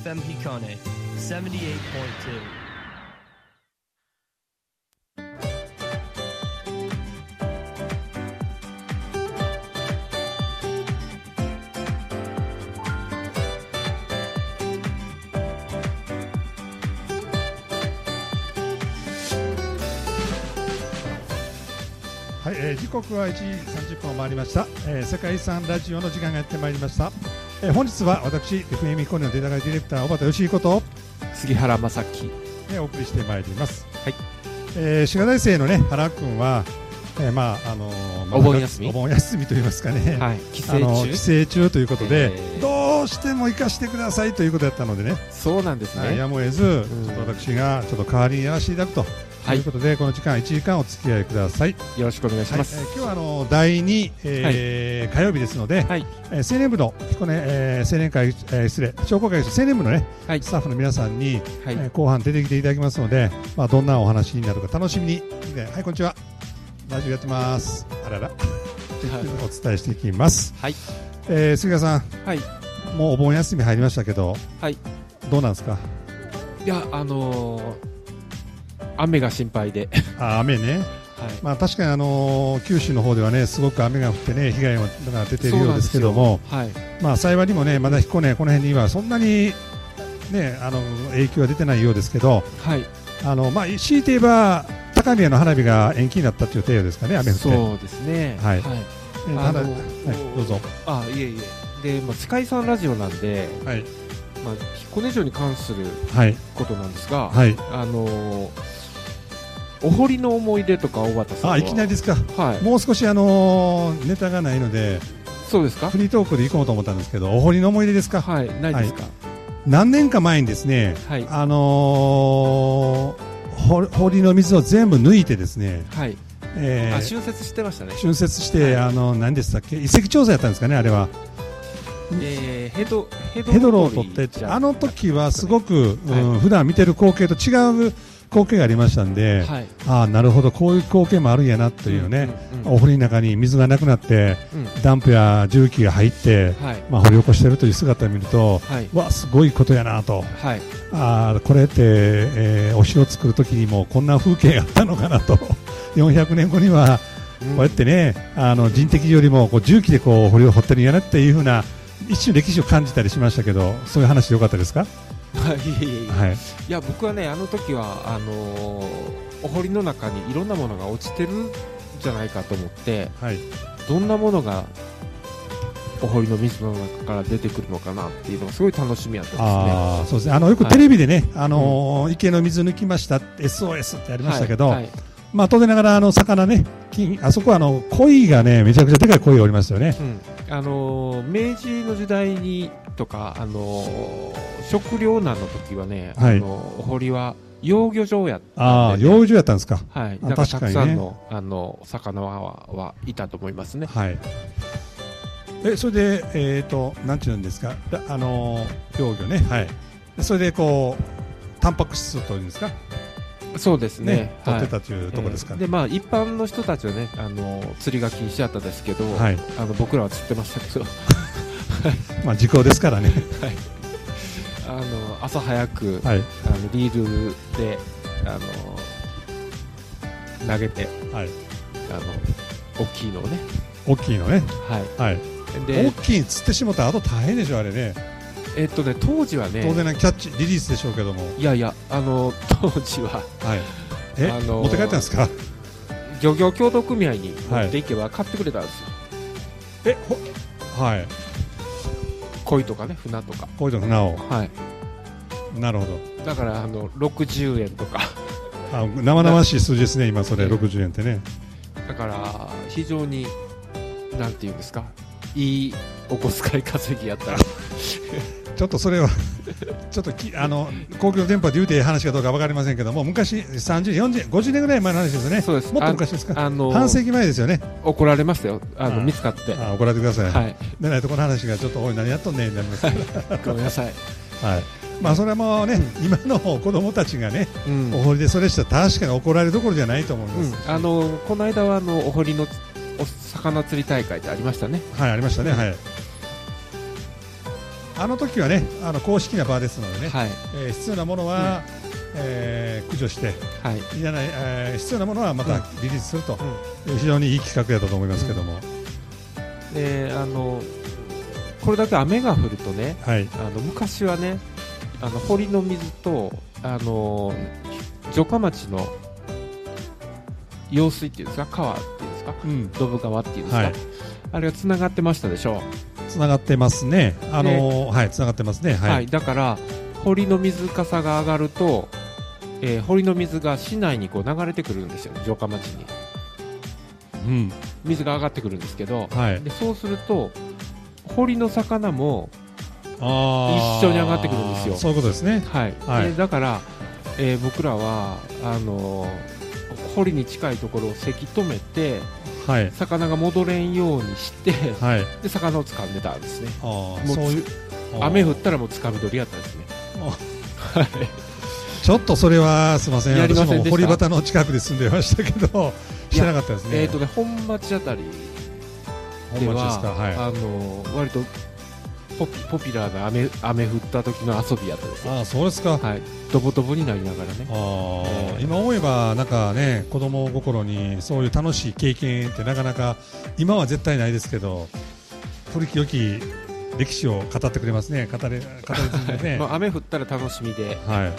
FM Hikone 78.2。 はい、時刻は1時30分を回りました、世界遺産ラジオの時間がやってまいりました。本日は私 FM 彦根のデータ会ディレクター小畑義彦と杉原正樹、 お送りしてまいります。 はい。 滋賀大生のね原君は、 お盆休みといいますかね、 はい、帰省中ということで、どうしても行かしてくださいということだったのでね、 そうなんですね、 やむを得ず、ちょっと私がちょっと代わりにやらせていただくとということで、この時間1時間お付き合いください。 よろしくお願いします。 今日は第2、火曜日ですので、青年部の彦根、青年会、商工会青年部のね、スタッフの皆さんに、後半出てきていただきますので、どんなお話になるか楽しみに。はい、こんにちは。ラジオやってます。あらら。お伝えしていきます。 はい。 杉谷さん、もうお盆休み入りましたけど、どうなんですか？ いや、雨が心配で。 雨ね。確かに九州の方ではね、すごく雨が降ってね、被害が出ているようですけども、幸いにもね、まだ彦根この辺にはそんなにね、影響は出てないようですけど、強いて言えば高宮の花火が延期になったという程度ですかね、雨降って。 そうですね。はい。 どうぞ。 いえいえ。で、世界遺産ラジオなんで、彦根城に関することなんですが、お堀の思い出とか小畑さんは。 いきなりですか。もう少しネタがないので、 そうですか。 フリートークで行こうと思ったんですけど、お堀の思い出ですか。 ないですか。 何年か前にですね、堀の水を全部抜いてですね、 浚渫してましたね。 浚渫して、何でしたっけ、遺跡調査やったんですかね、あれは。 ヘドロを取って、あの時はすごく、普段見てる光景と違う光景がありましたんで、なるほど、こういう光景もあるんやなというね、お堀の中に水がなくなって、ダンプや重機が入って、掘り起こしているという姿を見ると、わ、すごいことやなと、これって、お城を作る時にもこんな風景があったのかなと、400年後にはこうやってね、人的よりも重機で堀を掘ってるんやなっていう風な一瞬歴史を感じたりしましたけど、そういう話でよかったですか？ いや、僕はね、あの時はお堀の中にいろんなものが落ちてるんじゃないかと思って、どんなものがお堀の水の中から出てくるのかなっていうのがすごい楽しみやったんですね。 そうですね。よくテレビでね、池の水抜きました SOS ってありましたけど、当然ながら魚ね、あそこは鯉がね、めちゃくちゃでかい鯉がおりますよね。 明治の時代にとか、食糧難の時はね、お堀は養魚場やったんで、 養魚場やったんですか。 だからたくさんの魚はいたと思いますね。 それでなんていうんですか、養魚ね。それでタンパク質というんですか。 そうですね。 取ってたというところですか。 で、一般の人たちはね、釣りが禁止だったですけど、僕らは釣ってましたけど。 時効ですからね。 朝早く、リールで投げて、大きいのをね。 大きいのね。 で、 大きいに釣ってしまったらあと大変でしょ、あれね。 当時はね、 当然キャッチリリースでしょうけども、 いやいや、当時は、 持って帰ったんですか。 漁業協同組合に持っていけば買ってくれたんですよ。鯉とかね、船とか。 鯉と船を。なるほど。 だから60円とか。 生々しい数字ですね、今それ60円ってね。 だから非常になんていうんですか、いいお小遣い稼ぎやったら。 ちょっとそれはちょっと公共電波で言うて話かどうか分かりませんけども、昔30、40、50年ぐらい前の話ですよね。 そうです。 もっと昔ですか。半世紀前ですよね。 怒られましたよ。見つかって。 怒られてください。でないとこの話がちょっと、おい何やっとんねんになります。 ごめんなさい。 それもね、今の子供たちがね、お堀でそれしたら確かに怒られるどころじゃないと思います。 この間はお堀のお魚釣り大会ってありましたね。 ありましたね。 あの時はね公式な場ですのでね、必要なものは、駆除して、いらない、必要なものはまたリリースすると、非常にいい企画だったと思いますけども、 これだけ雨が降るとね、昔はね堀の水と城下町の用水っていうんですか、川っていうんですか、ドブ川っていうんですか、あれがつながってましたでしょ。 つながってますね。つながってますね。 だから堀の水かさが上がると、堀の水が市内にこう流れてくるんですよ、城下町に、水が上がってくるんですけど、でそうすると堀の魚も一緒に上がってくるんですよ。 そういうことですね。 だから、僕らは堀に近いところをせき止めて、魚が戻れんようにして、で魚を掴んでたんですね。雨降ったらもう掴み取りやったんですね。 ちょっとそれはすみません、私も堀端の近くで住んでましたけど知らなかったですね。 本町あたりでは割とポピュラーな雨降った時の遊びやったですよ。 そうですか。 ドボドボになりながらね。 今思えばなんかね、子供心にそういう楽しい経験ってなかなか今は絶対ないですけど、古き良き歴史を語ってくれますね。語り継いでね。 雨降ったら楽しみで、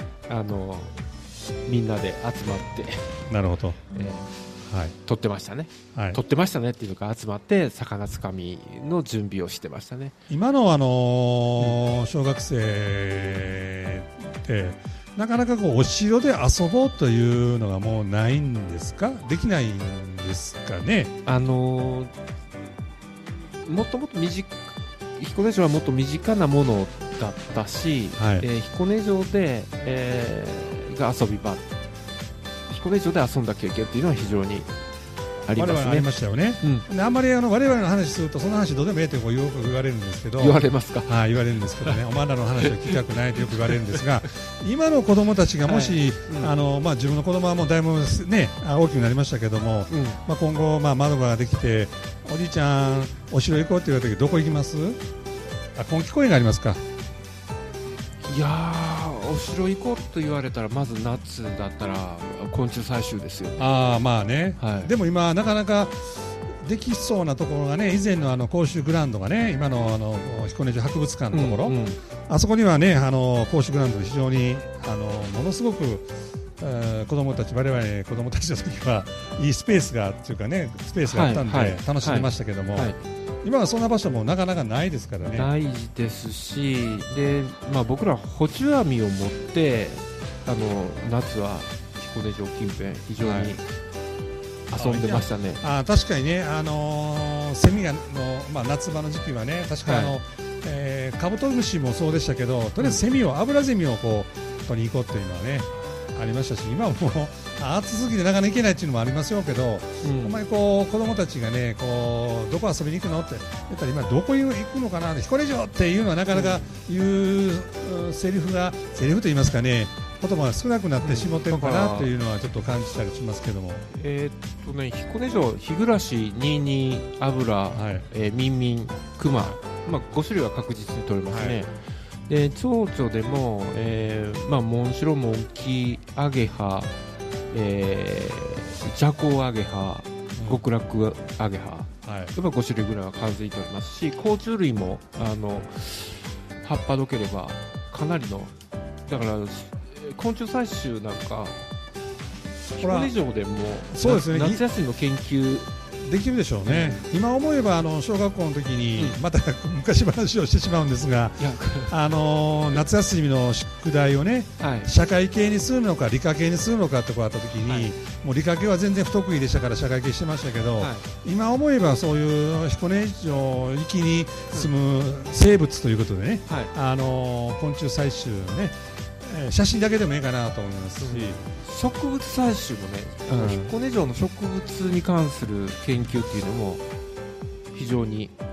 みんなで集まってなるほど、 取ってましたね。取ってましたねっていうか、集まって魚つかみの準備をしてましたね。 今の小学生ってなかなかお城で遊ぼうというのがもうないんですか？できないんですかね？ もっともっと彦根城はもっと身近なものだったし、彦根城で、が遊び場、彦根城で遊んだ経験っていうのは非常にありますね。 ありましたよね。あんまり我々の話するとその話どうでもええってよく言われるんですけど、 言われますか？ 言われるんですけどね、お前らの話を聞きたくないとよく言われるんですが、今の子供たちがもし、自分の子供はもうだいぶね大きくなりましたけども、今後窓ができて、おじいちゃんお城行こうって言われた時どこ行きます？今季公園がありますか？ いやー、お城行こうと言われたらまず夏だったら昆虫採集ですよ。 でも今なかなかできそうなところがね、以前の公衆グラウンドがね、今の彦根城博物館のところ、あそこにはね公衆グラウンドで非常にものすごく我々子供たちの時はいいスペースがっていうかね、スペースがあったんで楽しんでましたけども、今はそんな場所もなかなかないですからね。 ないですし、で、僕らホチュアミを持って夏は彦根城近辺非常に遊んでましたね。 確かにね、セミの、夏場の時期はね、確かカブトムシもそうでしたけど、とりあえずアブラゼミを取りに行こうっていうのはねありましたし、今はもう暑すぎてなかなか行けないっていうのもありますよけど、ほんまに子供たちがねどこ遊びに行くのって言ったら、今どこ行くのかな、彦根城っていうのはなかなか言うセリフと言いますかね、言葉が少なくなってしまってるかなっていうのはちょっと感じたりしますけども、 彦根城、日暮、ニーニー、油、ミンミン、クマ、5種類は確実に取れますね。で蝶々でも、モンシロモンキアゲハ、ジャコウアゲハ、極楽アゲハ、5種類ぐらいは数えておりますし、甲虫類も葉っぱどければかなりの、だから昆虫採集なんか彦根城でも夏休みの研究できるでしょうね。今思えば小学校の時に、また昔話をしてしまうんですが、夏休みの宿題をね、社会系にするのか理科系にするのかってこうあった時に、もう理科系は全然不得意でしたから社会系してましたけど、今思えばそういう彦根城域に住む生物ということでね、昆虫採集ね、写真だけでもいいかなと思いますし、 植物採集もね、彦根城の植物に関する研究っていうのも非常に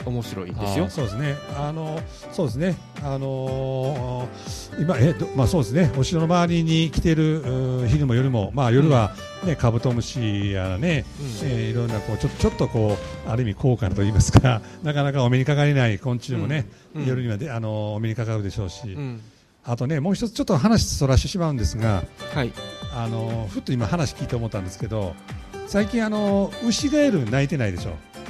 面白いんですよ。 そうですね。そうですね。今そうですね。お城の周りに来ている昼も夜も、夜はね、カブトムシやね、いろんなこうちょっとこうある意味高価なと言いますか、なかなかお目にかかれない昆虫もね、夜にはお目にかかるでしょうし。あとね、もう一つちょっと話そらしてしまうんですが、 はい、 ふっと今話聞いて思ったんですけど、最近ウシガエル鳴いてないでしょ。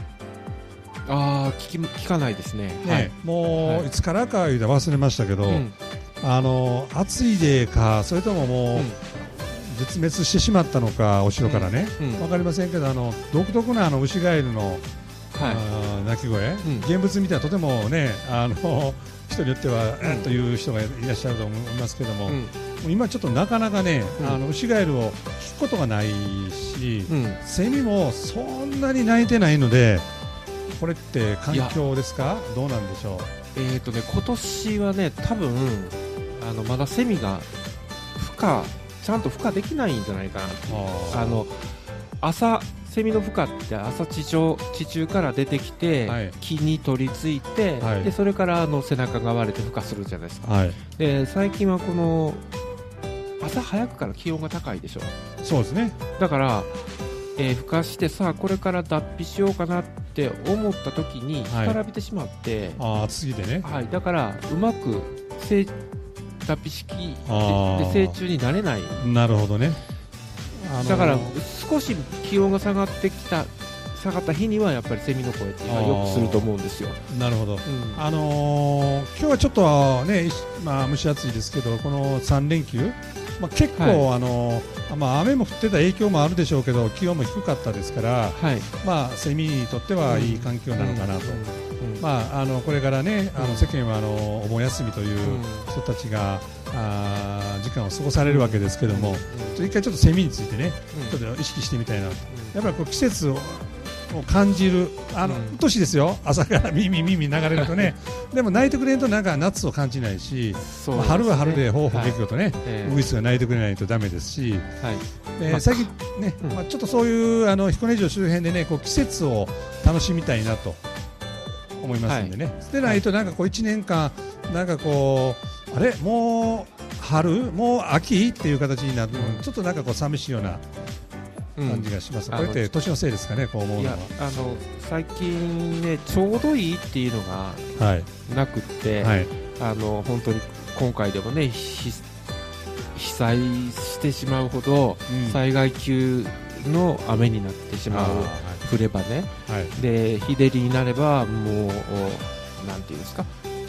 聞かないですね。 はい、もういつからか言うて忘れましたけど、暑いでか、それとももう絶滅してしまったのか、お城からね、わかりませんけど、独特なウシガエルの鳴き声、現物見たらとてもね、人によってはという人がいらっしゃると思いますけども、今ちょっとなかなかね、ウシガエルを聞くことがないし、セミもそんなに鳴いてないので、これって環境ですか、どうなんでしょう。 今年はね、多分まだセミがちゃんと孵化できないんじゃないかな。セミの孵化って朝地中から出てきて、木に取り付いて、でそれから背中が割れて孵化するじゃないですか。で最近はこの朝早くから気温が高いでしょ。 そうですね。 だから、孵化してさあこれから脱皮しようかなって思った時に干からびてしまって、 暑すぎてね、 だからうまく脱皮式で成虫になれない。 なるほどね。 だから少し気温が下がった日にはやっぱりセミの声って今よくすると思うんですよ。 なるほど。今日はちょっとね、蒸し暑いですけど、この3連休、結構、雨も降ってた影響もあるでしょうけど、気温も低かったですから、セミにとってはいい環境なのかなと。これからね、世間はお盆休みという人たちが時間を過ごされるわけですけども、一回ちょっとセミについてね、ちょっと意識してみたいなと。やっぱりこう季節を感じる、うっとしいですよ、朝から耳流れるとねでも鳴いてくれんとなんか夏を感じないし、春は春でほうほう激とね、ウグイスが鳴いてくれないとダメですし、最近ね、ちょっとそういう彦根城周辺でね、こう季節を楽しみたいなと思いますんでね。でないとなんかこう1年間なんかこうあれもう春もう秋っていう形になると、ちょっとなんかこう寂しいような感じがします。これって年のせいですかね、こう思うのは。 最近ね、ちょうどいいっていうのがなくって、本当に今回でもね、被災してしまうほど災害級の雨になってしまう、降ればね、で日照りになればもうなんていうんですか、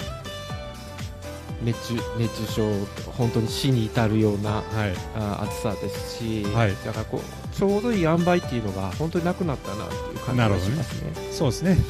熱中症、本当に死に至るような、暑さですし、だからこうちょうどいい塩梅っていうのが本当になくなったなっていう感じがしますね。 そうですね。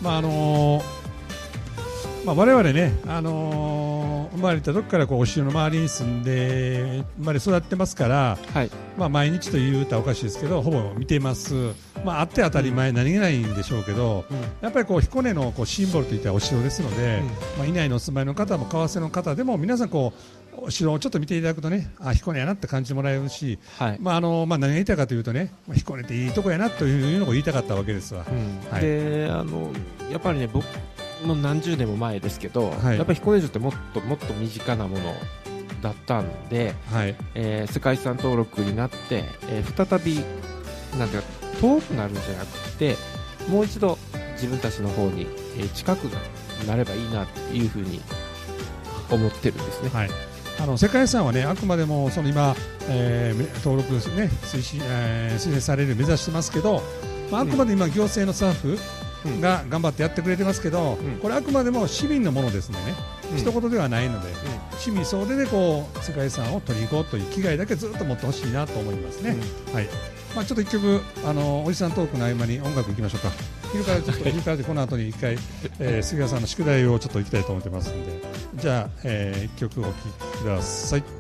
我々ね、生まれた時からこうお城の周りに住んで生まれ育ってますから、毎日というとおかしいですけど、ほぼ見てます。あって当たり前、何気ないんでしょうけど、やっぱりこう彦根のこうシンボルといったらお城ですので、以内のお住まいの方も為替の方でも皆さんこうお城をちょっと見ていただくとね、彦根やなって感じてもらえるし、何が言いたいかというとね、彦根っていいとこやなというのを言いたかったわけですわ。 でやっぱりね、僕もう何十年も前ですけど、やっぱり彦根城ってもっと身近なものだったんで、世界遺産登録になって、再びなんていうか遠くなるんじゃなくて、もう一度自分たちの方に、近くなればいいなというふうに思ってるんですね。 世界遺産はね、あくまでもその今、登録ですね、推薦される目指してますけど、あくまで今行政のスタッフが頑張ってやってくれてますけど、これあくまでも市民のものですのでね、一言ではないので、市民総出でこう世界遺産を取りに行こうという気概だけずっと持ってほしいなと思いますね。ちょっと一曲おじさんトークの合間に音楽いきましょうか。昼からでこの後に一回、杉谷さんの宿題をちょっといきたいと思ってますんで、じゃあ、一曲お聴きください。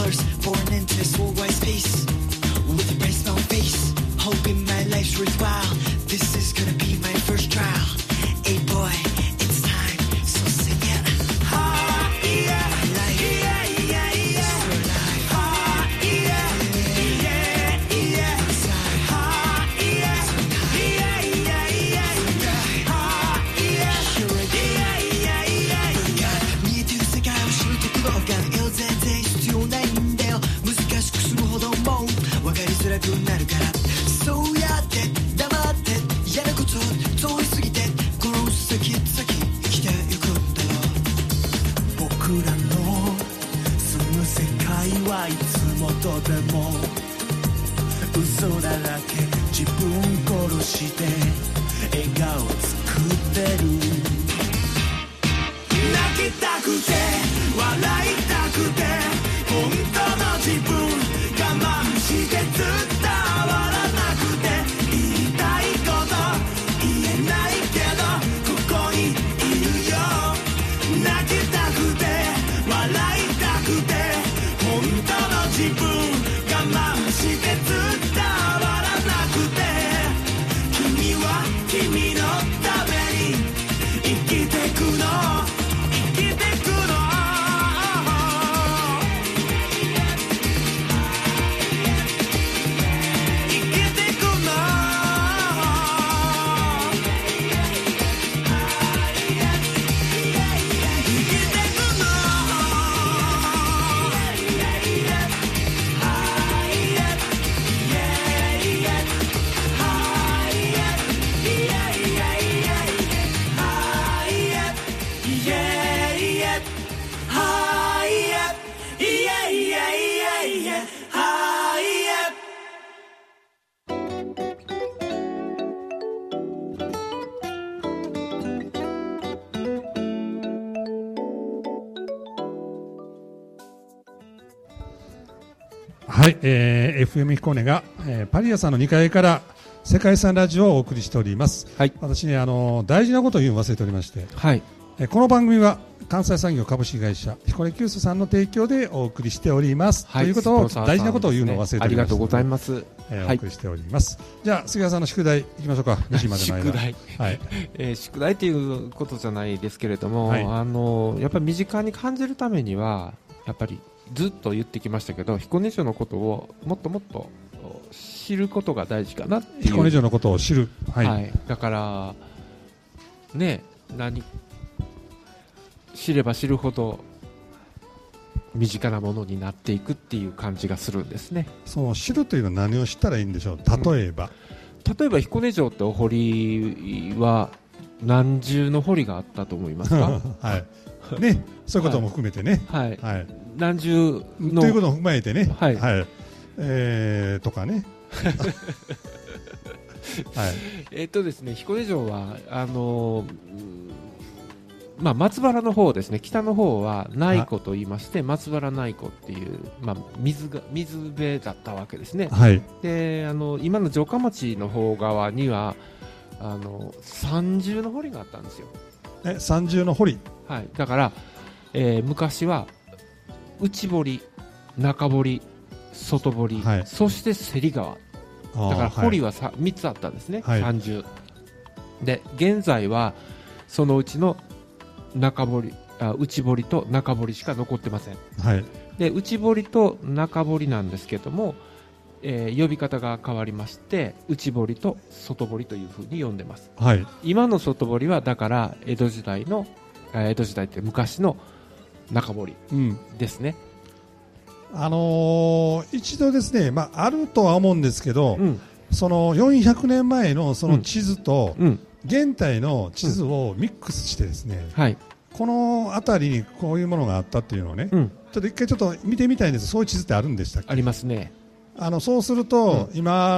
first foreign into this worldwide space with a bright smile face, hoping my life's worthwhile. This is gonna be my first trial. Hey boy, it's time, so sing it. Ha, yeah, like, yeah, yeah, yeah. So like, ha, yeah, yeah, yeah. Ha, yeah, yeah, yeah, yeah. Ha, yeah, yeah, yeah, yeah. 見えてる世界を知るところが全然必要ないんだよ。難しくするほども分かりづらくなるから。そうやって黙って嫌なこと通り過ぎてこの先々生きてゆくんだよ。僕らの住む世界はいつもとても嘘だらけ。自分殺して笑顔作ってる。泣きたくて笑いたくて本当の自分我慢して伝わらなくて言いたいこと言えないけどここにいるよ。泣きたくて笑いたくて本当の自分我慢して伝わらなくて君は君のために生きてくの生きてくの。 はい、FM 彦根が、パリアさんの2階から世界遺産ラジオをお送りしております。はい、私ね、大事なことを言うの忘れておりまして、はい、この番組は関西産業株式会社彦根キュースさんの提供でお送りしております、はい、ということを大事なことを言うのを忘れておりました。 ありがとうございます、 お送りしております、はい、じゃあ杉谷さんの宿題いきましょうか。2時までの間宿題、はい宿題ということじゃないですけれども、はい、やっぱり身近に感じるためにはやっぱりずっと言ってきましたけど彦根城のことをもっともっと知ることが大事かなっていう。 彦根城のことを知る、 はいはい、だからね、知れば知るほど身近なものになっていくっていう感じがするんですね。 その知るというのは何を知ったらいいんでしょう。例えば彦根城ってお堀は何重の堀があったと思いますかはいね、そういうことも含めてね、 はいはい、何重のということも踏まえてね、 はいはいとかねはい、 ですね、彦根城は松原の方ですね、北の方は内湖と言いまして松原内湖っていう、水辺だったわけですね、はい、で今の城下町の方側には三重の堀があったんですよ。 三重の堀、 はい、だから、昔は内堀、中堀、外堀、はい、そして芹川だから堀は3つあったんですね、はい、三重で、現在はそのうちの内堀と中堀しか残ってません、はい、で内堀と中堀なんですけども、呼び方が変わりまして内堀と外堀というふうに呼んでます、はい、今の外堀はだから江戸時代って昔の中堀ですね、 一度ですね、あるとは思うんですけど、その400年前のその地図と現代の地図をミックスしてですね、はい、この辺りにこういうものがあったっていうのをね、ちょっと一回ちょっと見てみたいんです。そういう地図ってあるんでしたっけ？ ありますね。 そうすると、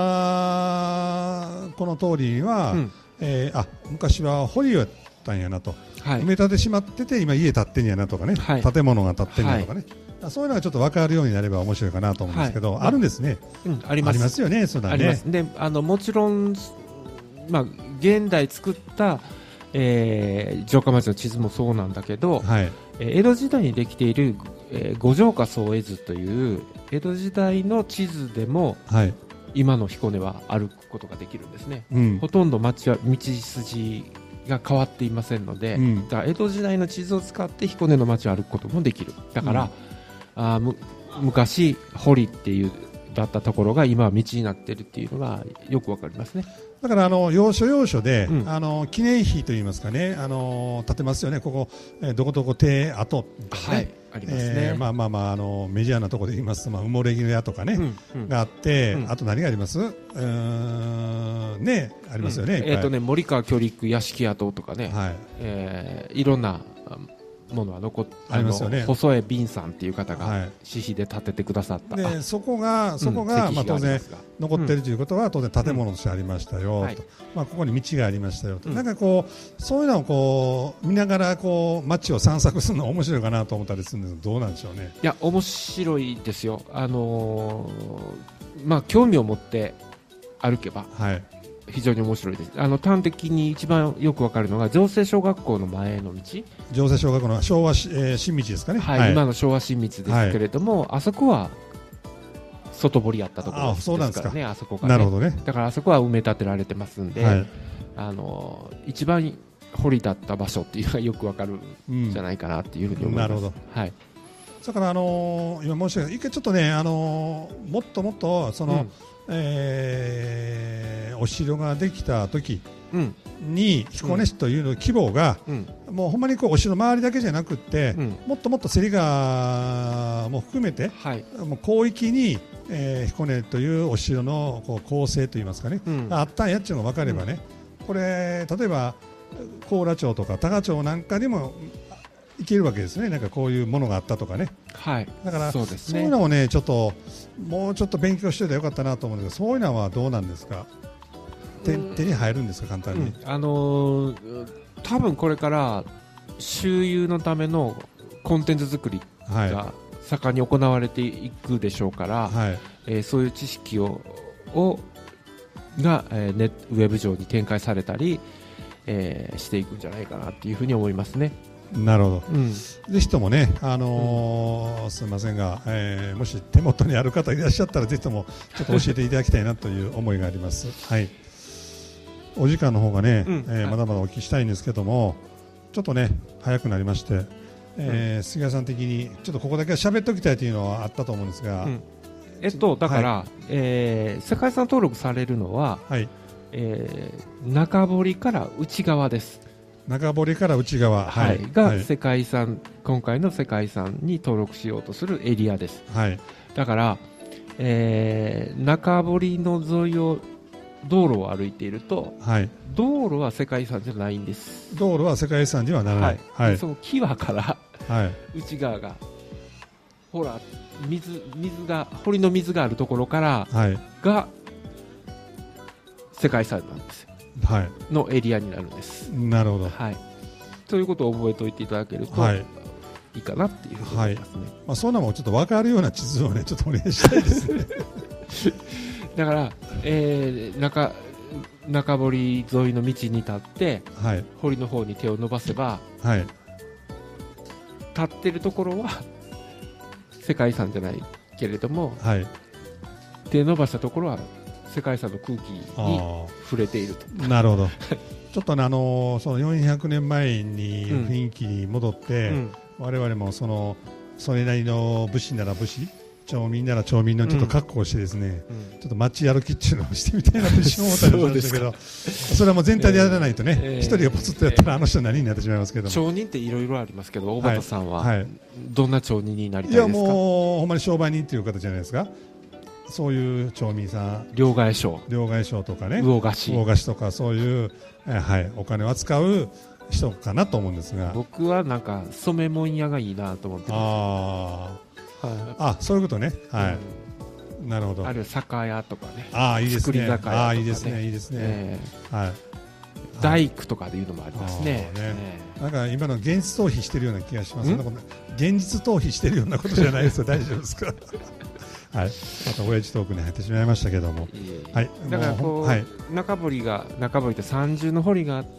今この通りには、昔は堀やったんやなと、はい、埋め立てしまってて今家建ってんやなとかね、はい、建物が建ってんやとかね、はい、そういうのがちょっと分かるようになれば面白いかなと思うんですけど、はい、あるんですね、 ありますよね。そうだね、 あります。でもちろん、現代作った、城下町の地図もそうなんだけど、はい、江戸時代にできている、 五条河宗絵図という江戸時代の地図でも、はい、今の彦根は歩くことができるんですね、うん、ほとんど道筋が変わっていませんので、うん、だから江戸時代の地図を使って彦根の町を歩くこともできる。だから、昔堀っていうだったところが今は道になっているっていうのがよくわかりますね。 だから要所要所で、うん、記念碑といいますかね、建てますよね。ここ、どこどこ邸跡、ね、 はい、ありますね。 メジャーなところで言いますと、埋もれ木の屋とかね、うんうん、があって、あと何があります？ね、ありますよね。 森川巨陸屋敷跡とかね、はい、いろんなものはありますよね。 細江敏さんっていう方が私費で建ててくださった、 はい、でそこが、当然残っているということは、当然建物としてありましたよ、はい、とここに道がありましたよと、なんかそういうのを見ながら街を散策するの面白いかなと思ったりするんですけど、どうなんでしょうね。 いや、面白いですよ。興味を持って歩けば、はい、非常に面白いです。端的に一番よくわかるのが城西小学校の前の道、 城西小学校の昭和、新道ですかね、 はいはい、今の昭和新道ですけれども、はい、あそこは外堀やったところですからね。あそこがね、 なるほどね。 だからあそこは埋め立てられてますんで、はい、一番堀だった場所っていうのがよくわかるんじゃないかなっていうふうに思います、なるほど、はい、 だから今申し上げた一回ちょっとね、もっともっとお城ができた時に、彦根市というの規模が、もうほんまにお城周りだけじゃなくって、もっともっと芹川も含めて、もう広域に、彦根というお城の構成といいますかね、あったんやっちゅうのが分かればね、これ例えば高良町とか多賀町なんかにもいけるわけですね。なんかこういうものがあったとかね、 はい、 だからそういうのをね、もうちょっと勉強しておいたらよかったなと思うんですけど、そういうのはどうなんですか。手に入るんですか、簡単に。 多分これから周遊のためのコンテンツ作りが盛んに行われていくでしょうから、はい、そういう知識が、ウェブ上に展開されたり、していくんじゃないかなっていうふうに思いますね。 なるほど、ぜひともね、すみませんが、もし手元にある方いらっしゃったら、ぜひともちょっと教えていただきたいなという思いがあります。はい、お時間の方がね、まだまだお聞きしたいんですけども、ちょっとね早くなりまして、杉谷さん的にちょっとここだけは喋っておきたいというのはあったと思うんですが、 だから、はい、世界遺産登録されるのは、はい、中堀から内側です。 中堀から内側、 はい、が世界遺産、今回の世界遺産に登録しようとするエリアです、はい、だから、中堀の沿いを道路を歩いていると、はい、道路は世界遺産じゃないんです。 道路は世界遺産にはならない、 はいはい、その際から、はい、内側がほら水が堀の水があるところから、はい、が世界遺産なんですよ、はい、のエリアになるんです。 なるほど、 はい、ということを覚えておいていただけると、はい、いいかなっていうふうに思いますね。 はい、そんなもんちょっと分かるような地図をね、ちょっとお願いしたいですね。 だから、中堀沿いの道に立って、はい、堀の方に手を伸ばせば、はい、立ってるところは世界遺産じゃないけれども、はい、手を伸ばしたところは世界遺産の空気に触れていると。 なるほど。ちょっとね、その400年前に雰囲気に戻って、我々もそれなりの武士なら武士、町民なら町民のちょっと格好をしてですね、ちょっと街歩きっていうのをしてみたいなと一瞬思ったりもしたんですけど、それはもう全体でやらないとね、一人がポツッとやったらあの人何になってしまいますけども。 町人っていろいろありますけど、大畑さんはどんな町人になりたいですか？ いや、もうほんまに商売人っていう方じゃないですか。そういう町民さん、 両替商とかね、 魚菓子とか、そういう、はい、お金を扱う人かなと思うんですが、 僕はなんか染め物屋がいいなと思ってます。 そういうことね、はい、なるほど。 あるいは酒屋とかね、 いいですね、 作り酒屋とかね、 いいですね、いいですね、はい、 大工とかでいうのもありますね。 なんか今の現実逃避してるような気がします。現実逃避してるようなことじゃないですか。大丈夫ですか？ はい、また親父トークに入ってしまいましたけども、はい、 だからこう、はい、中堀って30の堀があって、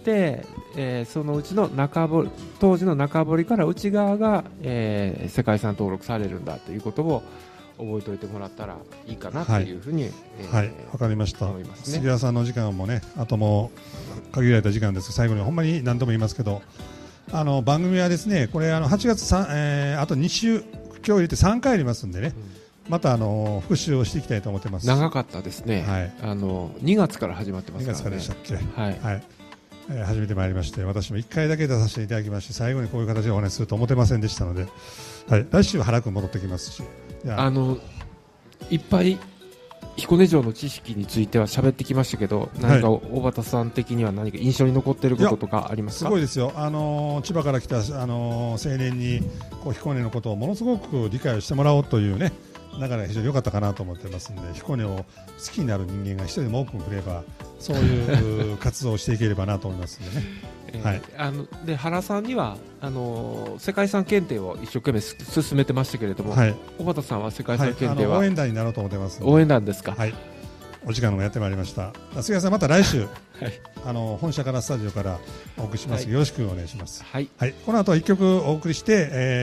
そのうちの当時の中堀から内側が、世界遺産登録されるんだということを覚えておいてもらったらいいかなというふうに、 はい、わかりました。杉谷さんの時間もね、あともう限られた時間ですが、最後にほんまに何度も言いますけど、番組はですね、これ8月あと2週今日入れて3回ありますんでね、また復習をしていきたいと思ってます。 長かったですね。はい、2月から始まってますからね。2月からでしたっけ。はい。はい。初めて参りまして、私も1回だけ出させていただきまして、最後にこういう形でお話しすると思ってませんでしたので、はい。来週は原君戻ってきますし、 いっぱい彦根城の知識については喋ってきましたけど、何か小畑さん的には何か印象に残っていることとかありますか？ すごいですよ。千葉から来た青年にこう彦根のことをものすごく理解をしてもらおうというね、だから非常に良かったかなと思ってますんで、彦根を好きになる人間が一人でも多く来れば、そういう活動をしていければなと思いますんでね。はい。 で原さんには世界遺産検定を一生懸命進めてましたけれども、はい、小畑さんは世界遺産検定は、 応援団になろうと思ってます。 応援団ですか？ はい。お時間がやってまいりました。杉谷さんまた来週、はい、本社からスタジオからお送りします。はい、よろしくお願いします。はい。はい。この後は1曲お送りして、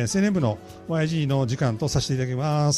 青年部の YG の時間とさせていただきます。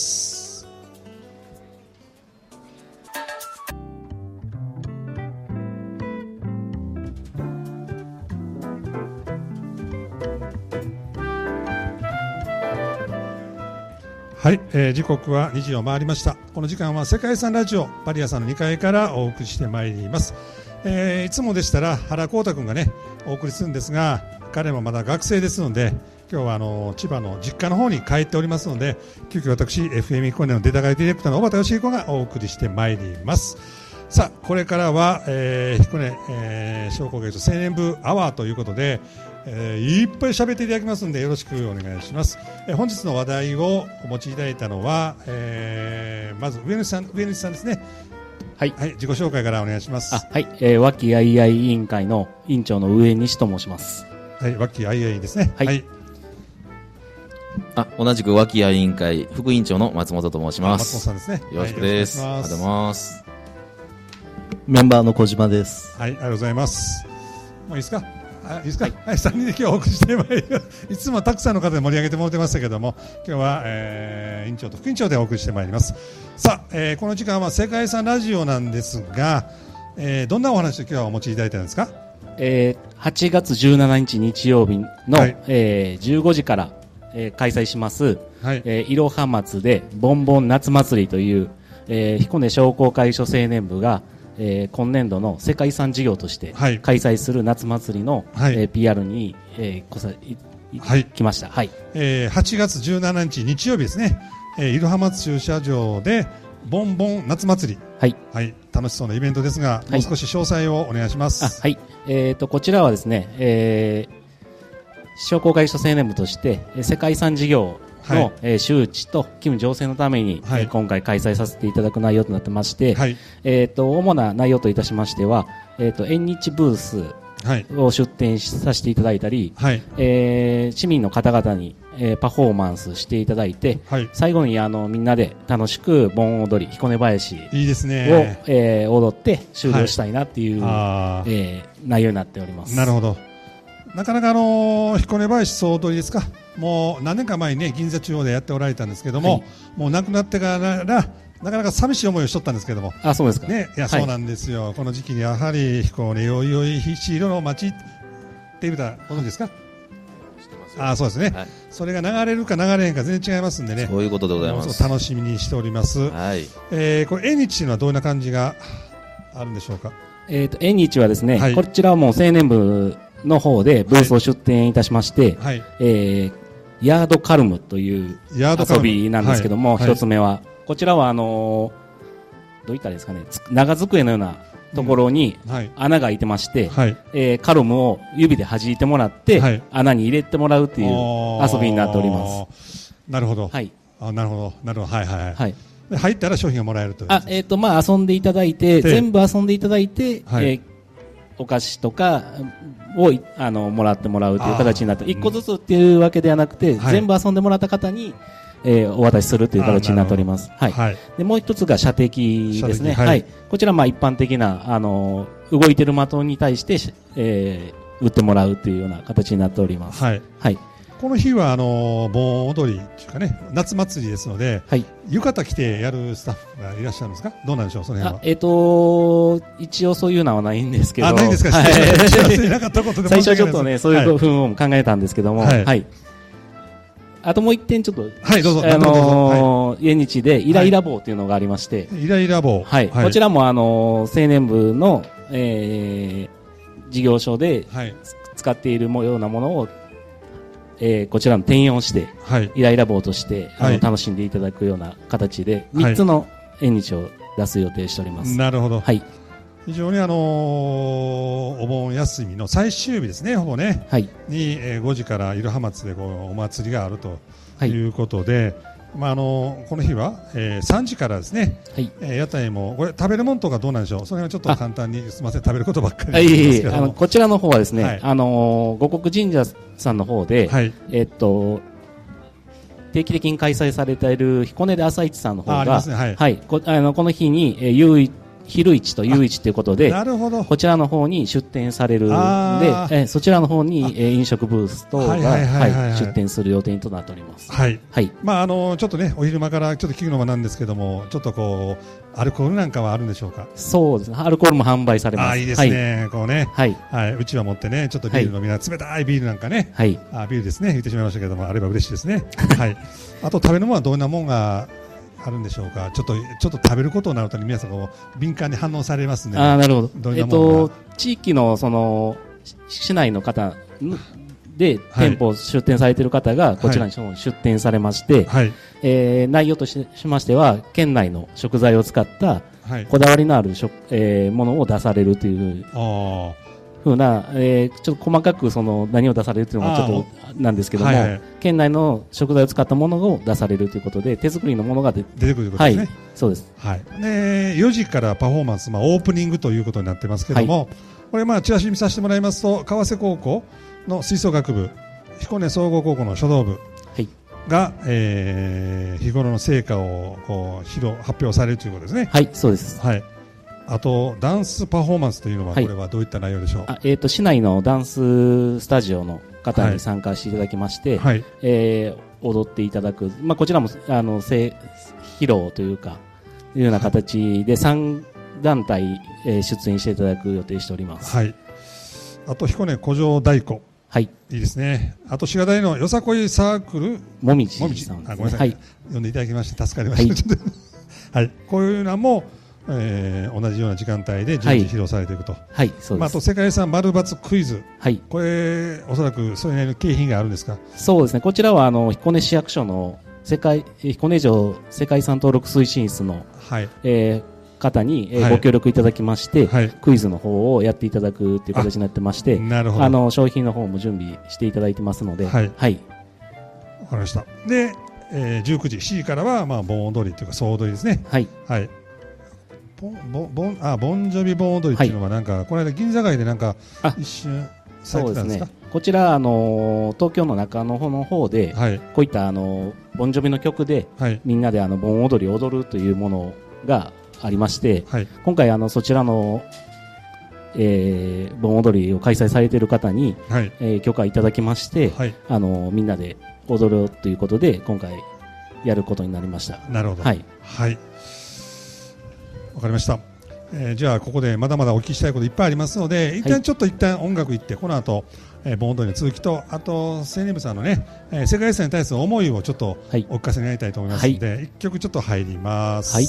はい、時刻は2時を回りました。この時間は世界遺産ラジオパリアさんの2階からお送りしてまいります。いつもでしたら原光太君がねお送りするんですが、彼もまだ学生ですので、今日は千葉の実家の方に帰っておりますので、急遽私 FM 彦根のデータ会ディレクターの小畑義彦がお送りしてまいります。さあこれからは、彦根、商工芸術青年部アワーということで、いっぱい喋っていただきますのでよろしくお願いします。本日の話題をお持ちいただいたのは、まず上主さんですね。はい、はい、自己紹介からお願いします。 はい、和気あいあい委員会の委員長の上西と申します。 はい、和気あいあいですね。はい、はい、 同じく和気あい委員会副委員長の松本と申します。 松本さんですね。 よろしくです。ありがとうございます。 メンバーの小島です。 はい、ありがとうございます。もういいですか？いいですか？はい、3人で今日お送りしてまいります。いつもたくさんの方で盛り上げてもらってましたけども、今日は、委員長と副委員長でお送りしてまいります。さあ、この時間は世界遺産ラジオなんですが、どんなお話を今日はお持ちいただいたんですか ？8月17日日曜日の、はい、15時から、開催します、はい、いろは松でボンボン夏祭りという、彦根商工会所青年部が今年度の世界遺産事業として開催する夏祭りの、はい、PR に、来ました。はい。 8月17日日曜日ですね。いろは松駐車場でボンボン夏祭り。はい。はい。楽しそうなイベントですが、もう少し詳細をお願いします。 はい。こちらはですね、商工会所青年部として世界遺産事業の、周知と機運醸成のために、今回開催させていただく内容となってまして、主な内容といたしましては、縁日ブースを出展させていただいたり、市民の方々に、パフォーマンスしていただいて、最後にみんなで楽しく盆踊り彦根囃子をいいですね、 踊って終了したいなっていう、内容になっております。 なるほど。なかなか彦根囃子総踊りですか、もう何年か前にね銀座中央でやっておられたんですけども、もう亡くなってからなかなか寂しい思いをしとったんですけども、 そうですかね。いや、そうなんですよ。この時期にやはり彦根よいよいひし色の街っていう歌ご存知ですか？そうですね、それが流れるか流れへんか全然違いますんでね、 そういうことでございます。 楽しみにしております。はい。これ縁日というのはどんな感じがあるんでしょうか？ 縁日はですね、こちらはもう青年部の方でブースを出展いたしまして、ヤードカルムという遊びなんですけども、一つ目はこちらはどういったらいいですかね、長机のようなところに穴が開いてまして、カルムを指で弾いてもらって、穴に入れてもらうという遊びになっております。 なるほど。はい。なるほど。なるほど。はいはいはい。はい。で入ったら商品がもらえるという。 まあ遊んでいただいて、全部遊んでいただいて、お菓子とかをもらってもらうという形になって、1個ずつっていうわけではなくて、全部遊んでもらった方にお渡しするという形になっております。はい。はい、でもう一つが射的ですね。はい。こちら一般的な動いてる的に対して打ってもらうというような形になっております。はい。はい。 この日は盆踊りというかね、夏祭りですので、はい、浴衣着てやるスタッフがいらっしゃるんですか？どうなんでしょう、その辺は。一応そういうのはないんですけど。 ないんですか？はい、 最初はちょっとね、そういう部分を考えたんですけども、はい。はい、あともう一点ちょっと、 はい、どうぞ。 縁日でイライラ棒というのがありまして、 イライラ棒。 はい。こちらも青年部の、事業所で使っているようなものを、こちらの転用して、はい、イライラ棒として楽しんでいただくような形で3つの縁日を出す予定しております。 なるほど。 はい。 非常にお盆休みの最終日ですね、ほぼね。はい。に5時からいろは松でお祭りがあるということで、この日は3時からですね。はい。屋台もこれ食べるものとかどうなんでしょう。それはちょっと簡単にすみません、食べることばっかりなんですけども。 こちらの方はですね、五穀神社さんの方で、はい、定期的に開催されている彦根で朝市さんの方が、ね、はい、はい、この日に昼市と夕市ということで、なるほど、こちらの方に出店されるので、そちらの方に飲食ブース等が出店する予定となっております。はい。はい。ちょっとね、お昼間からちょっと聞くのもなんですけども、ちょっとアルコールなんかはあるんでしょうか？ そうですね。アルコールも販売されます。 いいですね。はい、はい。はい。うちわ持ってね、ちょっとビール飲みながら、冷たいビールなんかね。はい。ビールですね。言ってしまいましたけども、あれば嬉しいですね。はい。あと食べるものはどんなもんがあるんでしょうか。ちょっと食べることになると皆さん敏感に反応されますね。 なるほど。地域の市内の方で店舗出店されている方がこちらに出店されまして、はい、内容としましては県内の食材を使ったこだわりのあるものを出されるというふうな、ちょっと細かく何を出されるというのもちょっとなんですけども、はいはい、県内の食材を使ったものを出されるということで手作りのものが出てくるということですね。はい、そうです。 はい。4時からパフォーマンス、オープニングということになってますけども、はい、これチラシ見させてもらいますと、川瀬高校の吹奏楽部、彦根総合高校の書道部が、日頃の成果を発表されるということですね。 はい、そうです。はい。 あとダンスパフォーマンスというのは、これはどういった内容でしょう？市内のダンススタジオの方に参加していただきまして、はい、踊っていただく、こちらも披露というかいうような形で3団体、出演していただく予定しております。はい。 あと彦根古城太鼓、はい、いいですね。あと滋賀大のよさこいサークルもみじさんですね。 ごめんなさい、はい、呼んでいただきまして助かりました。はい、こういうのも同じような時間帯で順次披露されていくと。はい、そうです。あと世界遺産丸×クイズ。はい。これおそらくそれなりの景品があるんですか？ そうですね。こちらは彦根市役所の彦根城世界遺産登録推進室の、はい、方に、ご協力いただきまして、はい、クイズの方をやっていただくという形になってまして、なるほど。商品の方も準備していただいてますので、はい。はい。 わかりました。で、19時7時からは盆踊りというか総踊りですね。はい。はい。ボンジョビ盆踊りっていうのはなんか、この間銀座街でなんか一瞬されてたんですか？そうですね。こちら東京の中野の方で、はい、こういったボンジョビの曲で、はい、みんなで盆踊りを踊るというものがありまして、はい、今回そちらの、盆踊りを開催されている方に、はい、許可いただきまして、はい、みんなで踊ろうということで今回やることになりました。 なるほど。はい。はい。わかりました。じゃあここでまだまだお聞きしたいこといっぱいありますので、一旦音楽行って、この後盆踊りの続きと、あと青年部さんのね、世界遺産に対する思いをちょっとお聞かせになりたいと思いますので、一曲ちょっと入ります。はい。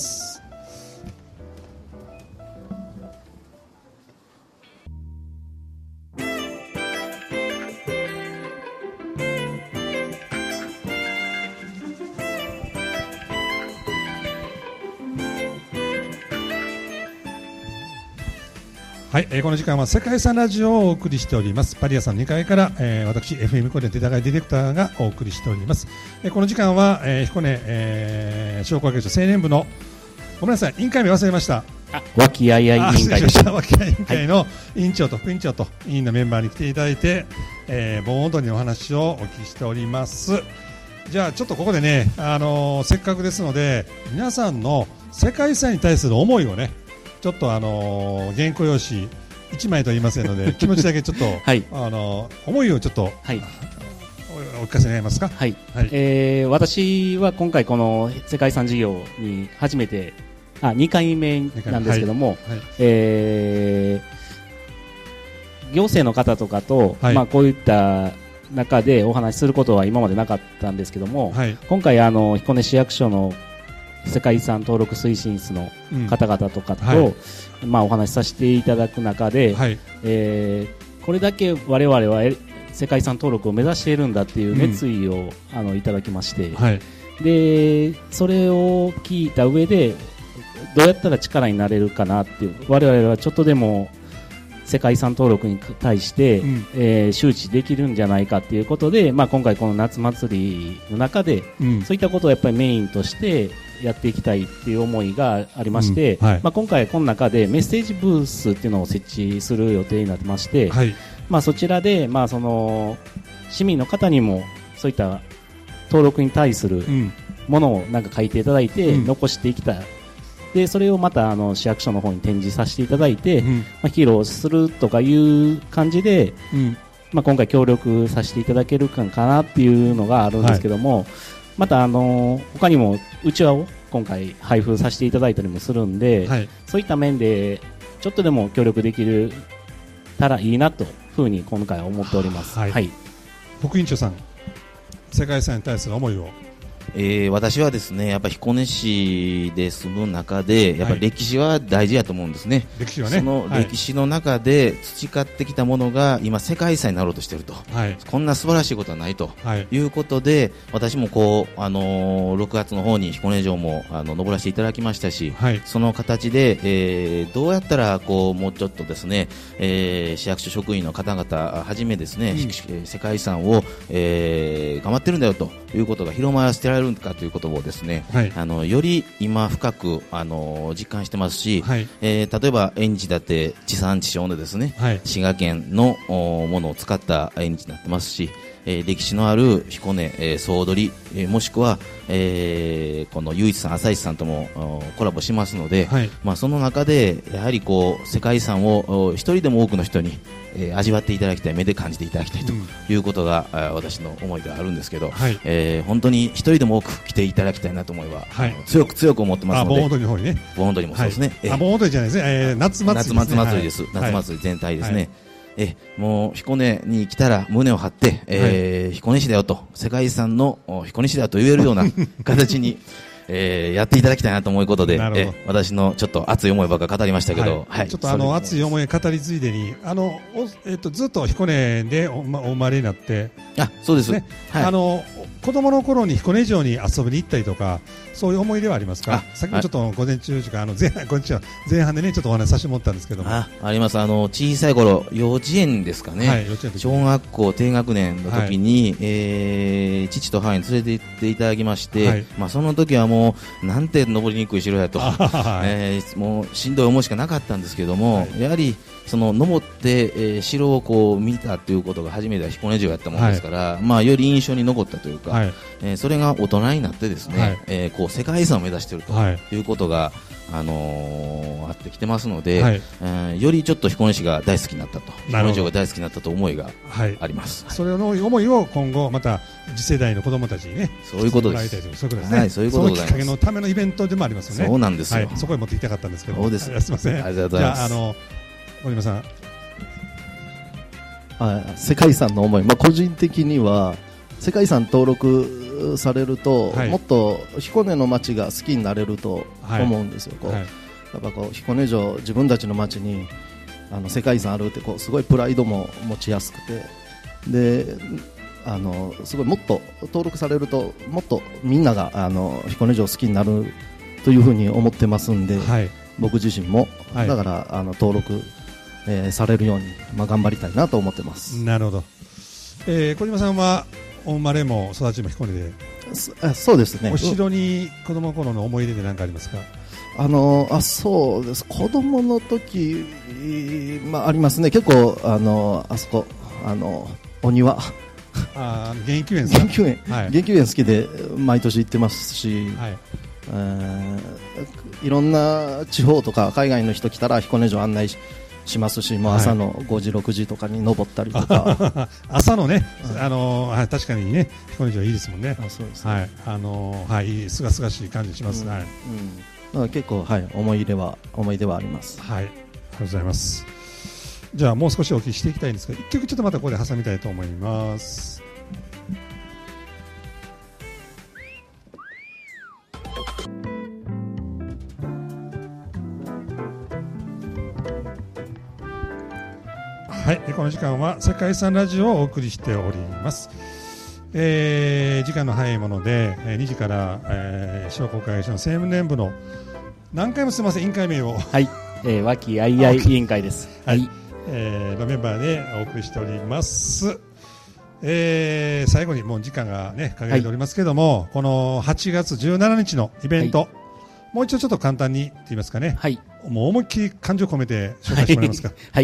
はい、この時間は世界遺産ラジオをお送りしております。パリアさん2階から、私 FM コネ手高いディレクターがお送りしております。この時間は、彦根、商工会議所青年部のごめんなさい、委員会名忘れました。 和気あいあい委員会です。 和気あい委員会の委員長と副委員長と委員のメンバーに来ていただいて、盆踊りのお話をお聞きしております。 じゃあちょっとここでね、せっかくですので皆さんの世界遺産に対する思いをね、ちょっと原稿用紙1枚と言いませんので気持ちだけちょっと、はい、思いをちょっと、はい、お聞かせ願えますか。 はい、はい、私は今回この世界遺産事業に初めて2回目なんですけども、はいはい、行政の方とかと、はい、こういった中でお話しすることは今までなかったんですけども、はい、今回彦根市役所の世界遺産登録推進室の方々とかと、お話しさせていただく中で、はい、これだけ我々は世界遺産登録を目指しているんだっていう熱意を、いただきまして、はい、でそれを聞いた上でどうやったら力になれるかなっていう、我々はちょっとでも世界遺産登録に対して、周知できるんじゃないかということで、今回この夏祭りの中で、そういったことをやっぱりメインとしてやっていきたいっていう思いがありまして、はい、今回この中でメッセージブースっていうのを設置する予定になってまして、はい、そちらで、その市民の方にもそういった登録に対するものをなんか書いていただいて、残していきたい。でそれをまた市役所の方に展示させていただいて、披露するとかいう感じで、今回協力させていただけるかなっていうのがあるんですけども、はい、また他にもうちわを今回配布させていただいたりもするんで、はい、そういった面でちょっとでも協力できるたらいいなというふうに今回は思っております。はいはい、 副委員長さん、世界遺産に対する思いを。 私はですね、やっぱり彦根市で住む中でやっぱり歴史は大事やと思うんですね。 歴史はね、 その歴史の中で培ってきたものが今世界遺産になろうとしていると、はい、こんな素晴らしいことはないと、はい、いうことで、私もこう、6月の方に彦根城も登らせていただきましたし、はい、その形で、どうやったらこうもうちょっとですね、市役所職員の方々はじめですね、世界遺産を、頑張ってるんだよということが広まらせてられるかということをですね、はい、より今深く実感してますし、はい、例えば縁日だって地産地消のですね、はい、滋賀県のものを使った縁日になってますし、歴史のある彦根、総踊り、もしくは、この唯一さん朝市さんともコラボしますので、はい、その中でやはりこう世界遺産を一人でも多くの人に味わっていただきたい、目で感じていただきたいということが、私の思いではあるんですけど、はい、本当に一人でも多く来ていただきたいなと思いは、はい、強く思ってますので、 盆踊りの方にね、 盆踊りもそうですね、 盆踊りじゃないですね、夏祭りですね、 夏祭りです、夏祭り全体ですね、もう彦根に来たら胸を張って、彦根市だよと、世界遺産の彦根市だよと言えるような形にやっていただきたいなと思うことで、私のちょっと熱い思いばっか語りましたけど、 はい、ちょっと熱い思い語り継いでにずっと彦根でお生まれになって、 そうです、 ね、はい、子供の頃に彦根城に遊びに行ったりとか、そういう思い出はありますか。さっきもちょっと午前中とか前半でねちょっとお話しさせてもらったんですけども、 あります。小さい頃幼稚園ですかね、はい、小学校低学年の時に、はい、父と母に連れて行っていただきまして、はい、その時はもうなんて登りにくい城やと、もうしんどい思いしかなかったんですけども、はい、やはりその登って、城をこう見たということが初めては彦根城やったものですから、はい、より印象に残ったというか、はい、それが大人になってですね、はい、こう世界遺産を目指しているということが、あってきてますので、はい、よりちょっと彦根市が大好きになったと、彦根城が大好きになったと思いがあります、 はい、それの思いを今後また次世代の子どもたちにね、 そういうことです。 そういうことですね。はい、そういうことでございます。そのきっかけのためのイベントでもありますよね。 そうなんですよ。 はい、そこへ持っていきたかったんですけど。 そうです。 すみません。 ありがとうございます。 じゃあ小島さん。 世界遺産の思い、個人的には世界遺産登録されると、はい、もっと彦根の町が好きになれると思うんですよ。やっぱこう彦根城、自分たちの町に世界遺産あるってこうすごいプライドも持ちやすくて、ですごいもっと登録されるともっとみんなが彦根城好きになるというふうに思ってますんで、はい、僕自身も、はい、だから登録、されるように、頑張りたいなと思ってます。 なるほど。小島さんはお生まれも育ちも彦根で。 そうですね。 お城に子供の頃の思い出で何かありますか。 そうです。子供の時、ありますね。結構あそこお庭元気園さん。 元気園、はい、元気園好きで毎年行ってますし、はい、いろんな地方とか海外の人来たら彦根城案内しますし、もう朝の5時、6時とかに登ったりとか朝のね、確かにね彦根城いいですもんね。 そうですね、 はい、すがすがしい感じします。はい、 結構、はい、思い出はあります。 はい、ありがとうございます。じゃあもう少しお聞きしていきたいんですが、一曲ちょっとまたここで挟みたいと思います。はい、この時間は世界遺産ラジオをお送りしております。時間の早いもので2時から、商工会議所の青年部の何回もすみません委員会名をはい、和気あいあい委員会です。 はい、のメンバーでお送りしております。最後にもう時間がね限られておりますけども、この8月17日のイベント、もう一度ちょっと簡単にと言いますかね、もう思いっきり感情込めて紹介してもらえますか。 はい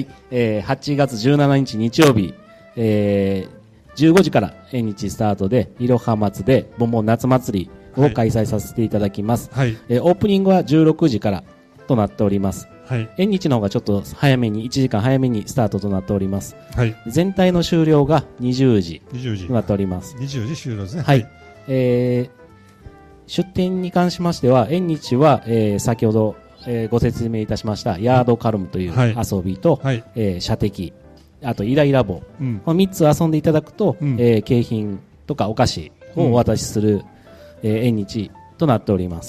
、8月17日日曜日、15時から縁日スタートでいろは松でボンボン夏祭りを開催させていただきます。オープニングは16時からとなっております。縁日の方がちょっと早めに1時間早めにスタートとなっております。全体の終了が20時となっております。 20時終了ですね。はい。 出店に関しましては縁日は、先ほど、ご説明いたしましたヤードカルムという遊びと、射的、あとイライラ棒、この3つ遊んでいただくと、景品とかお菓子をお渡しする、縁日となっております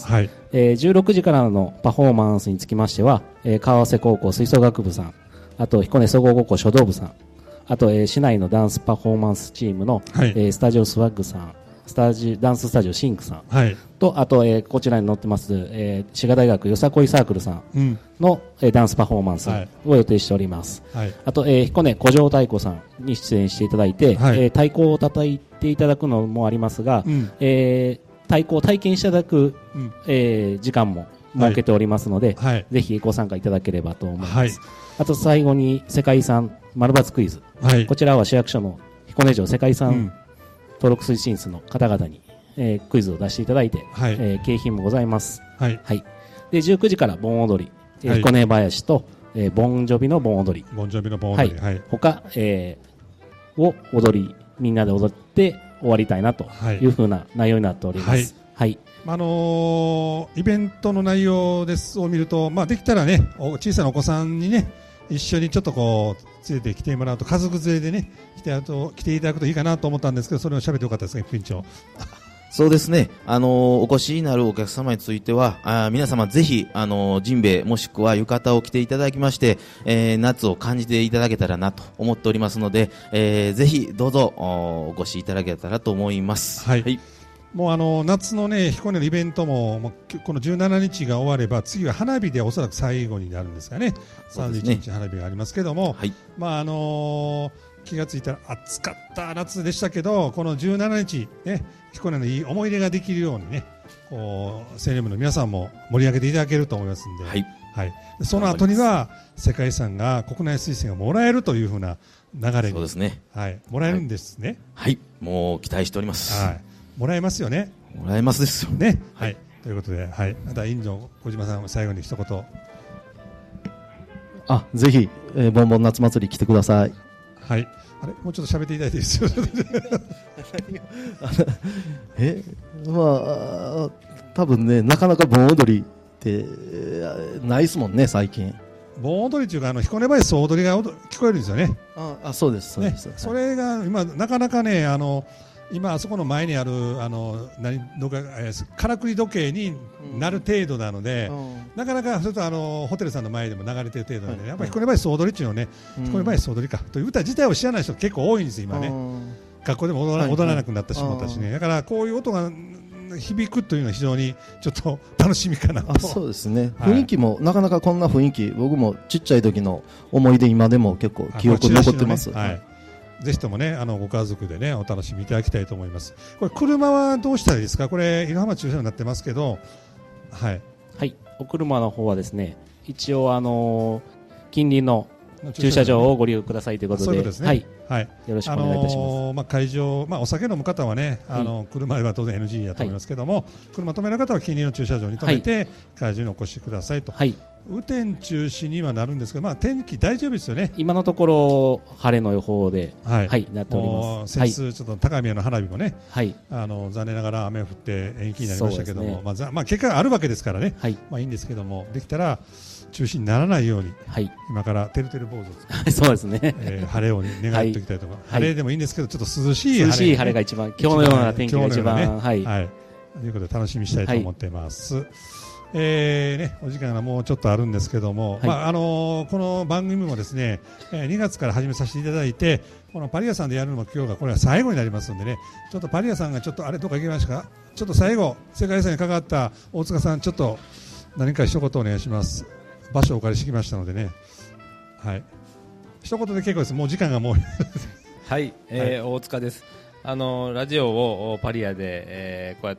。16時からのパフォーマンスにつきましては、川瀬高校吹奏楽部さん、あと彦根総合高校書道部さん、あと、市内のダンスパフォーマンスチームの、スタジオスワッグさん、ダンススタジオシンクさん、とあと、こちらに載ってます、滋賀大学よさこいサークルさんの、ダンスパフォーマンスを予定しております。あと、彦根古城太鼓さんに出演していただいて、太鼓を叩いていただくのもありますが、太鼓を体験していただく、時間も設けておりますので、ぜひご参加いただければと思います。あと最後に世界遺産丸抜クイズ、こちらは市役所の彦根城世界遺産登録推進室の方々に、クイズを出していただいて、景品もございます。で19時から盆踊り、彦根林と、ボンジョビの盆踊り、他、を踊りみんなで踊って終わりたいなというふうな内容になっております。 イベントの内容を見ると、できたらね小さなお子さんにね一緒にちょっとこう連れてきてもらうと、家族連れでね来ていただくといいかなと思ったんですけど、それを喋ってよかったですね、副委員長。 そうですね、お越しになるお客様については皆様ぜひジンベエもしくは浴衣を着ていただきまして、夏を感じていただけたらなと思っておりますので、ぜひどうぞお越しいただけたらと思います。 もう夏のね彦根のイベントもこの17日が終われば次は花火でおそらく最後になるんですかね。31日花火がありますけども、気がついたら暑かった夏でしたけど、この17日ね彦根のいい思い出ができるようにね、青年部の皆さんも盛り上げていただけると思いますんで、その後には世界遺産が国内推薦がもらえるというふうな流れに、 そうですね、 もらえるんですね。 もう期待しております。 もらえますよね。 もらえますですよね。ということで、また委員長小島さん最後に一言。 ぜひ、ボンボン夏祭り来てください。 あれもうちょっと喋っていただいていいですよ。 多分ねなかなか盆踊りってないですもんね最近。 盆踊りというか彦根林総踊りが聞こえるんですよね。 そうですそうです。 それが今なかなかね今あそこの前にあるからくり時計になる程度なので、なかなかそれとホテルさんの前でも流れてる程度なので、やっぱり彦根林総踊りっていうのをね、彦根林総踊りかという歌自体を知らない人結構多いんです今ね。学校でも踊らなくなってしまったしね。だからこういう音が響くというのは非常にちょっと楽しみかなと。 そうですね、雰囲気もなかなかこんな雰囲気、僕もちっちゃい時の思い出今でも結構記憶に残ってます。 ぜひともねご家族でねお楽しみいただきたいと思います。これ車はどうしたらいいですか。これ井ノ浜駐車場になってますけど、 お車の方はですね、一応近隣の駐車場をご利用くださいということで、 そういうことですね。 はい。よろしくお願いいたします。 会場、お酒飲む方はね、車では当然 NG だと思いますけども、車止める方は近隣の駐車場に止めて、会場にお越しくださいと。雨天中止にはなるんですけど、天気大丈夫ですよね。 今のところ晴れの予報で、なっております。 先日ちょっと高宮の花火もね、残念ながら雨降って延期になりましたけども、結果があるわけですからね、いいんですけども、できたら中止にならないように、今からてるてる坊主を作ってそうですね、 晴れを願っておきたいとか、晴れでもいいんですけど、ちょっと涼しい晴れが一番、今日のような天気が一番、 ということで楽しみにしたいと思っています。お時間がもうちょっとあるんですけども、この番組もですね、2月から始めさせていただいて、このパリアさんでやるのも今日がこれは最後になりますんでね、ちょっとパリアさんがちょっとあれどこか行きましたか、ちょっと最後世界遺産に関わった大塚さん、ちょっと何か一言お願いします。場所をお借りしてきましたのでね、一言で結構です。もう時間がもう大塚です。ラジオをパリアで、こうやって、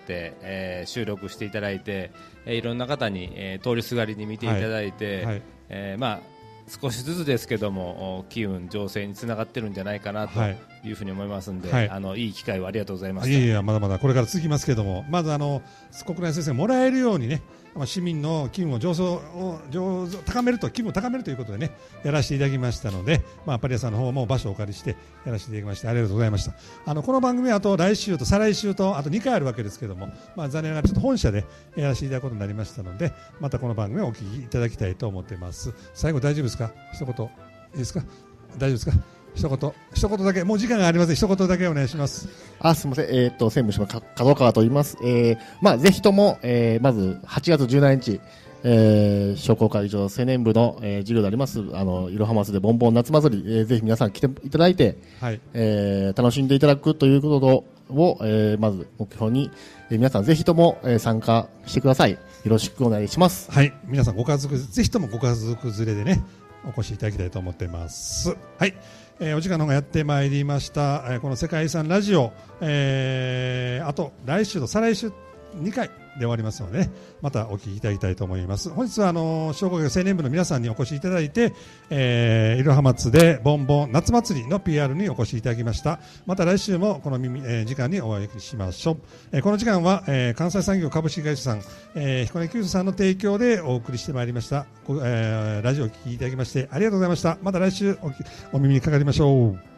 収録していただいて、いろんな方に、通りすがりに見ていただいて、少しずつですけども機運醸成につながってるんじゃないかなというふうに思いますので、いい機会をありがとうございました。 いやまだまだこれから続きますけども、まず国内先生もらえるようにね、市民の気分を高めると気分を高めるということでね、やらせていただきましたので、パリアさんの方も場所をお借りしてやらせていただきましてありがとうございました。この番組はあと来週と再来週とあと2回あるわけですけども、残念ながらちょっと本社でやらせていただくことになりましたので、またこの番組をお聞きいただきたいと思っています。最後大丈夫ですか、一言いいですか、大丈夫ですか、一言だけ、もう時間がありません、一言だけお願いします。 すみません、専務の門川と言います。ぜひとも、まず8月17日、商工会議場青年部の、授業でありますいろは松でボンボン夏祭り、ぜひ皆さん来ていただいて、楽しんでいただくということを、まず目標に、皆さんぜひとも、参加してください。よろしくお願いします。 皆さんぜひともご家族連れでねお越しいただきたいと思っています。お時間の方がやってまいりました。この世界遺産ラジオ、あと来週と再来週2回で終わりますので、ね、またお聞きいただきたいと思います。本日は商工会青年部の皆さんにお越しいただいて、いろは松でボンボン夏祭りの PR にお越しいただきました。また来週もこの時間にお会いしましょう。この時間は、関西産業株式会社さん、彦根救助さんの提供でお送りしてまいりました。ラジオをお聞きいただきましてありがとうございました。また来週お耳にかかりましょう。